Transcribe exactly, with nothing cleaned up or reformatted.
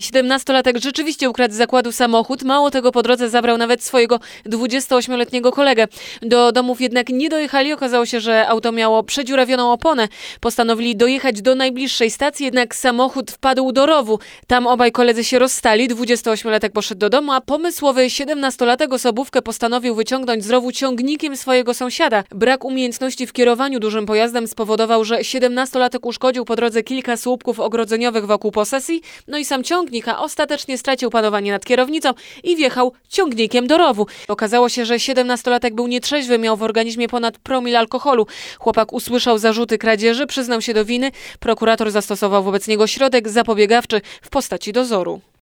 siedemnastolatek rzeczywiście ukradł z zakładu samochód. Mało tego, po drodze zabrał nawet swojego dwudziestoośmioletniego kolegę. Do domów jednak nie dojechali. Okazało się, że auto miało przedziurawioną oponę. Postanowili dojechać do najbliższej stacji, jednak samochód wpadł do rowu. Tam obaj koledzy się rozstali. dwudziestoośmiolatek poszedł do domu, a pomysłowy siedemnastolatek osobówkę postanowił wyciągnąć z rowu ciągnikiem swojego sąsiada. Brak umiejętności w kierowaniu dużym pojazdem spowodował, że siedemnastolatek uszkodził po drodze kilka słupków ogrodzeniowych wokół posesji, no i sam ciągnik, a ostatecznie stracił panowanie nad kierownicą i wjechał ciągnikiem do rowu. Okazało się, że siedemnastolatek był nietrzeźwy, miał w organizmie ponad promil alkoholu. Chłopak usłyszał zarzuty kradzieży, przyznał się do winy. Prokurator zastosował wobec niego środek zapobiegawczy w postaci dozoru.